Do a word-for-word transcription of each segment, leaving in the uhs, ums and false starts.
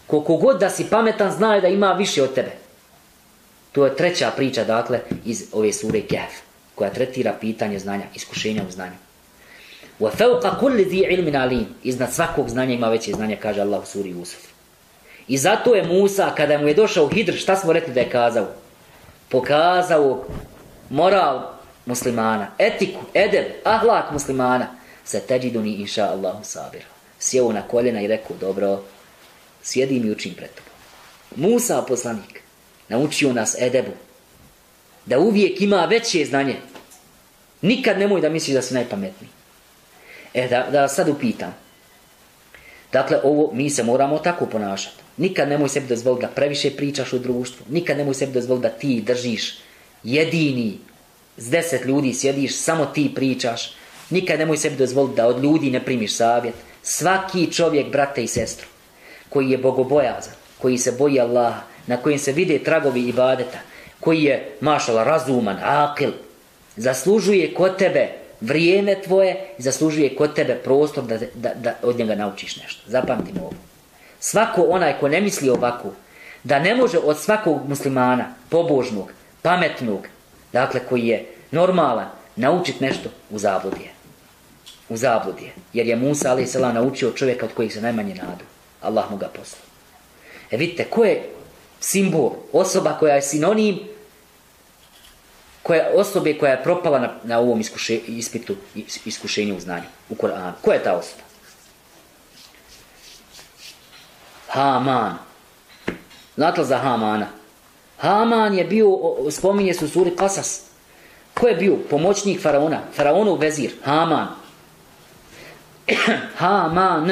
Koliko god da si pametan, znaj da ima više od tebe. To je treća priča, dakle, iz ove sure Kehf, koja tretira pitanje znanja, iskušenja u znanju. وَفَوْقَ كُلِّ ذِي عِلْمٍ عَلِيمٍ. Iznad svakog znanja ima veće znanje, kaže Allah u suri Jusuf. I zato je Musa, kada mu je došao Hidr, šta smo rekli da je kazao? Pokazao moral muslimana, etiku, edeb, ahlak muslimana. Se teđiduni inša Allahu sabira. Sjeo na koljena i rekao, dobro, sjedim i učim pred tobom. Musa, poslanik, naučio nas edebu, da uvijek ima veće znanje. Nikad nemoj da misliš da si najpametniji. E, da, da sad upitam. Dakle, ovo, mi se moramo tako ponašati. Nikad nemoj sebi dozvoliti da previše pričaš u društvu. Nikad nemoj sebi dozvoliti da ti držiš jedini, s deset ljudi sjediš, samo ti pričaš. Nikad nemoj sebi dozvoliti da od ljudi ne primiš savjet. Svaki čovjek, brate i sestru, koji je bogobojazan, koji se boji Allaha, na kojem se vide tragovi ibadeta, koji je, mašala, razuman, akil, zaslužuje kod tebe vrijeme tvoje i zaslužuje kod tebe prostor da, da, da od njega naučiš nešto. Zapamtimo ovo. Svako onaj ko ne misli ovako, da ne može od svakog muslimana, pobožnog, pametnog, dakle koji je normalan, naučiti nešto, u zabludi je. U zabludi je. Jer je Musa alejhi selam naučio čovjeka od kojih se najmanje nadu. Allah mu ga poslao. E vidite, ko je simbol, osoba koja je sinonim koja, osobe koja je propala na, na ovom iskuše, ispitu, iskušenju u znanju, u Koranu. Ko je ta osoba? Haman. Znate li za Hamana? Haman je bio, spominje se u suri Kasas. Ko je bio? Pomoćnik faraona. Faraonov vezir. Haman. Haman.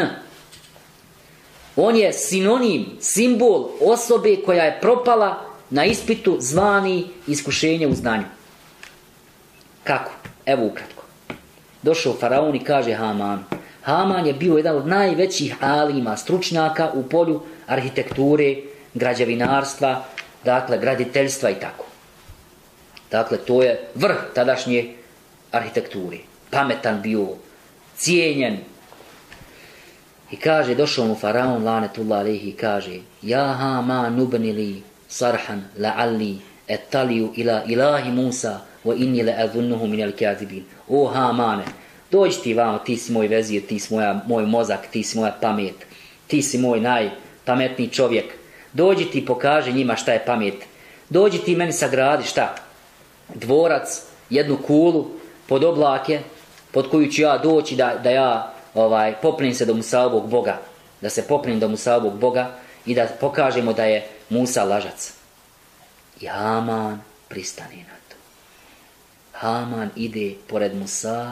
On je sinonim, simbol osobe koja je propala na ispitu zvani iskušenje u znanju. Kako? Evo ukratko. Došao faraon i kaže Haman. Haman je bio jedan od najvećih alima, stručnjaka u polju arhitekture, građevinarstva, dakle graditeljstva i tako. Dakle, to je vrh tadašnje arhitekture. Pametan bio, cijenjen. I kaže, došao mu faraon, lanetullah alejhi, i kaže, ja Haman nubni li sarhan la'alli ettaliju ila ilahi Musa wa inni la'adhunnuhu minal kazibin. O Hamane, dođi ti vamo, ti si moj vezir, ti si moja, moj mozak, ti si moja pamet, ti si moj najpametniji čovjek. Dođi ti pokaži njima šta je pamet. Dođi ti meni sagradi šta? Dvorac, jednu kulu pod oblake, pod koju ću ja doći da, da ja ovaj, popnem se do Musaovog Boga, da se popnem do Musaovog Boga i da pokažemo da je Musa lažac. I Haman pristane na to. Haman ide pored Musa,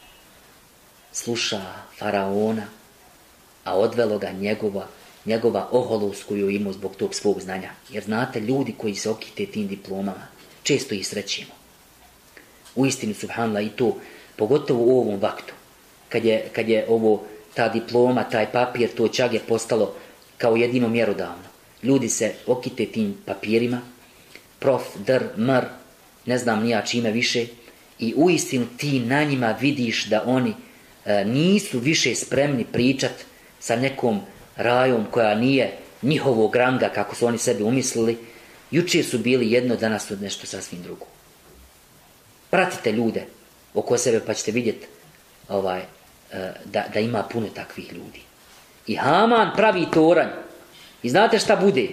sluša faraona, a odvelo ga njegova, njegova oholost koju imao zbog tog svog znanja. Jer znate, ljudi koji se okite tim diplomama, često ih srećemo. Uistinu, subhanallah, i to, pogotovo u ovom vaktu, kad je, kad je ovo, ta diploma, taj papir, to čak je postalo kao jedino mjerodavno. Ljudi se okite tim papirima, prof, dr, mr, ne znam nija čime više, i uistinu ti na njima vidiš da oni e, nisu više spremni pričat sa nekom rajom koja nije njihovog ranga, kako su oni sebi umislili. Jučer su bili jedno, danas su nešto sasvim drugo. Pratite ljude oko sebe pa ćete vidjeti ovaj, da, da ima puno takvih ljudi. I Haman pravi toranj. I znate šta bude?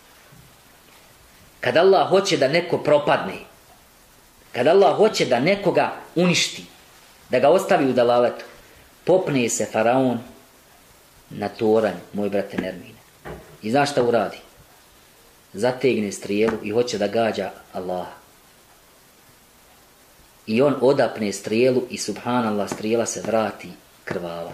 Kad Allah hoće da neko propadne, kad Allah hoće da nekoga uništi, da ga ostavi u dalaletu, popne se faraon na toranj, moj brate Nermine. I znaš šta uradi? Zategne strijelu i hoće da gađa Allaha. I on odapne strijelu i subhanallah, strijela se vrati krvava.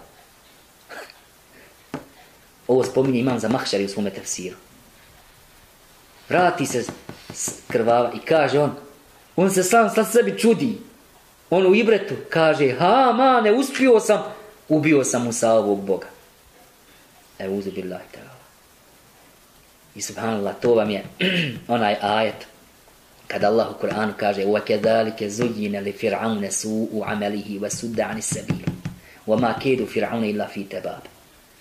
Ovo spominje imam za Mahšari u svome tefsiru. Vrati se krvava i kaže on, on se sam sa sebi čudi. On u ibretu kaže, ha, ma, ne uspio sam, ubio sam Musaovog Boga. Euzu billahi ta'ala. I subhanallah, to vam je onaj ajet kada Allah u Kur'anu kaže وَكَذَلِكَ زُيِّنَ لِفِرْعَوْنَ سُوءُ عَمَلِهِ وَسُدَّ عَنِ السَّبِيلِ وَمَا كَيْدُ فِرْعَوْنَ إِلَّا فِي تَبَابِ.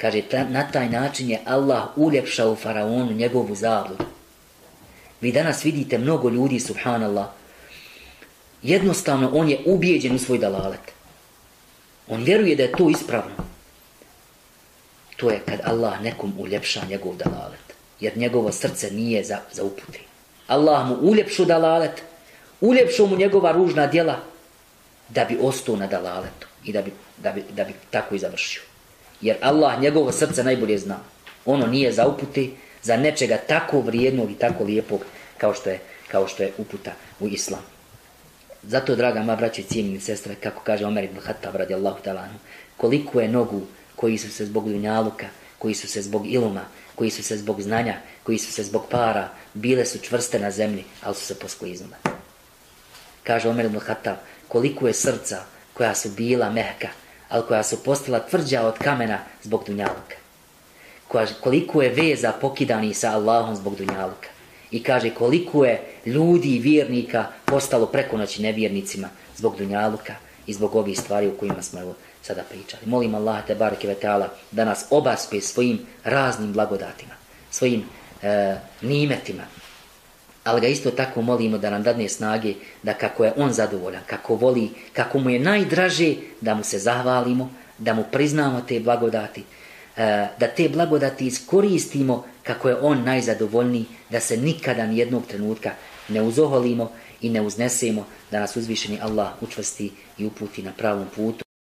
Kaže, ta, na taj način je Allah uljepšao faraonu njegovu zabludu. Vi danas vidite mnogo ljudi, subhanallah, jednostavno on je ubijeđen u svoj dalalet. On vjeruje da je to ispravno. To je kad Allah nekom uljepša njegov dalalet. Jer njegovo srce nije za, za upute. Allah mu uljepšu dalalet, uljepšu mu njegova ružna djela da bi ostao na dalaletu i da bi, da bi, da bi tako i završio. Jer Allah njegovo srce najbolje zna. Ono nije za upute, za nečega tako vrijednog i tako lijepog kao što je, kao što je uputa u islam. Zato, draga moja braća i cijenjeni sestre, kako kaže Omer ibn Khattab radijallahu ta'ala anhu, koliko je nogu koji su se zbog dunjaluka, koji su se zbog iluma, koji su se zbog znanja, koji su se zbog para, bile su čvrste na zemlji, ali su se poskliznule. Kaže Omer ibn Khattab, koliko je srca koja su bila mehka, ali koja su postala tvrđa od kamena zbog dunjaluka. Koliko je veza pokidani sa Allahom zbog dunjaluka. I kaže koliko je ljudi i vjernika postalo preko noći nevjernicima zbog dunjaluka i zbog ovih stvari o kojima smo evo sada pričali. Molim Allah te bareke ve taala da nas obaspe svojim raznim blagodatima, svojim e, nimetima. Ali ga isto tako molimo da nam dadne snage da kako je on zadovoljan, kako voli, kako mu je najdraže da mu se zahvalimo, da mu priznamo te blagodati, da te blagodati iskoristimo kako je on najzadovoljniji, da se nikada nijednog trenutka ne uzoholimo i ne uznesemo, da nas uzvišeni Allah učvrsti i uputi na pravom putu.